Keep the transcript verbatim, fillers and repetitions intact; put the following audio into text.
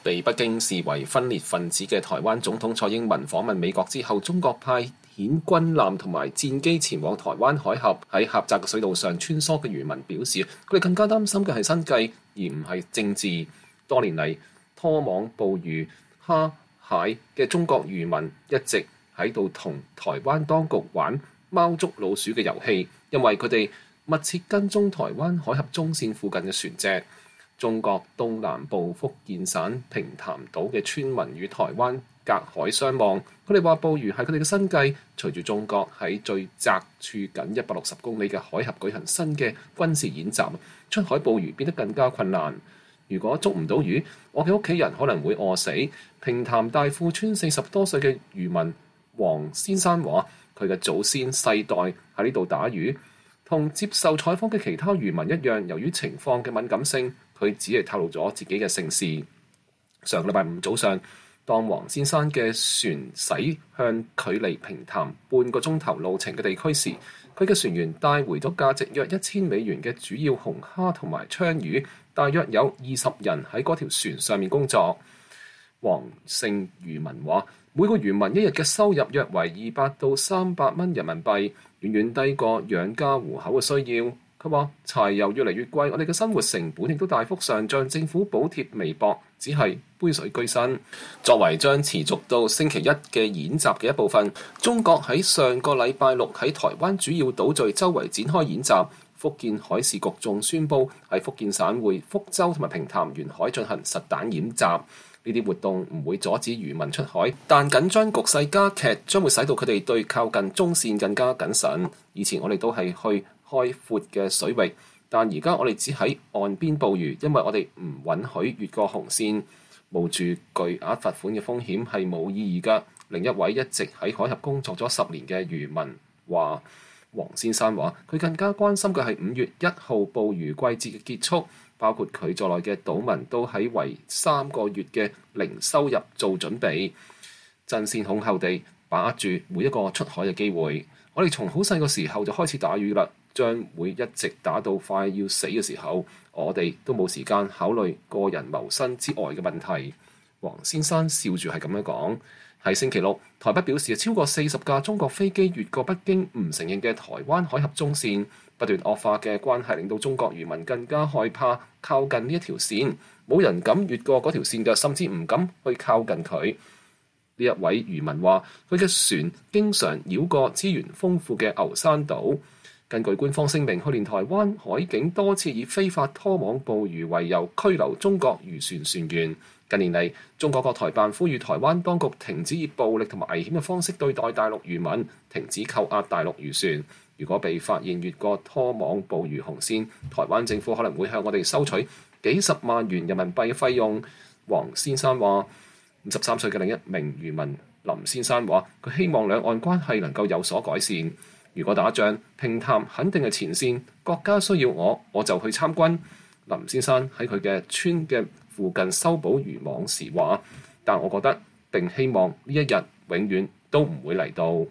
被北京視為分裂分子嘅台灣總統蔡英文訪問美國之後，中國派遣軍艦同埋戰機前往台灣海峽，喺狹窄嘅水道上穿梭嘅漁民表示，佢哋更加擔心嘅係生計，而唔係政治。多年嚟拖網捕魚蝦蟹嘅中國漁民一直喺度同台灣當局玩貓捉老鼠嘅遊戲，因為佢哋密切跟蹤台灣海峽中線附近嘅船隻。中國東南部福建省平潭島嘅村民與台灣隔海相望，佢哋話捕魚係佢哋嘅生計。隨住中國喺最窄處僅一百六十公里嘅海峽舉行新嘅軍事演習，出海捕魚變得更加困難。如果捉唔到魚，我嘅屋企人可能會餓死。平潭大富村四十多歲嘅漁民黃先生話，佢嘅祖先世代喺呢度打魚，同接受採訪嘅其他漁民一樣，由於情況嘅敏感性，佢只係透露咗自己嘅姓氏。上個禮拜五早上，當黃先生嘅船駛向距離平潭半個鐘頭路程嘅地區時，佢嘅船員帶回咗價值約一千美元嘅主要紅蝦同埋鯧魚，大約有二十人喺嗰條船上面工作。黃姓漁民話，每個漁民一日嘅收入約為二百到三百蚊人民幣，遠遠低過養家糊口嘅需要。佢話柴油越嚟越貴，我哋嘅生活成本亦都大幅上漲，政府補貼微薄，只係杯水車薪。作為將持續到星期一嘅演習嘅一部分，中國喺上個禮拜六喺台灣主要島嶼周圍展開演習。福建海事局仲宣布喺福建省會福州同埋平潭沿海進行實彈演習。呢啲活動唔會阻止漁民出海，但緊張局勢加劇，將會使到佢哋對靠近中線更加謹慎。以前我哋都係去開闊嘅水域，但而家我哋只喺岸邊捕魚，因為我哋唔允許越過紅線，冒住巨額罰款嘅風險係冇意義㗎。另一位一直喺海峽工作咗十年嘅漁民話，黃先生話佢更加關心嘅係五月一號捕魚季節嘅結束，包括佢在內嘅島民都喺為三個月嘅零收入做準備，爭先恐後地把握住每一個出海嘅機會。我哋從好細個時候就開始打魚啦，將會一直打到快要死嘅時候，我哋都冇時間考慮個人謀生之外嘅問題。黃先生笑住係咁樣講。喺星期六，台北表示超過四十架中國飛機越過北京唔承認嘅台灣海峽中線，不斷惡化嘅關係令到中國漁民更加害怕靠近呢一條線，冇人敢越過嗰條線嘅，甚至唔敢去靠近佢。呢一位漁民話，佢嘅船經常繞過資源豐富嘅牛山島。根據官方聲明，去年台灣海警多次以非法拖網捕魚為由拘留中國漁船船員。近年嚟，中國各台辦呼籲台灣當局停止以暴力同埋危險嘅方式對待大陸漁民，停止扣押大陸漁船。如果被發現越過拖網捕魚紅線，台灣政府可能會向我哋收取幾十萬元人民幣嘅費用。黃先生話，五十三歲嘅另一名漁民林先生話，佢希望兩岸關係能夠有所改善。如果打仗，平潭肯定係前線，國家需要我，我就去參軍。林先生喺佢嘅村嘅附近修補漁網時話，但我覺得並希望呢一日永遠都唔會嚟到。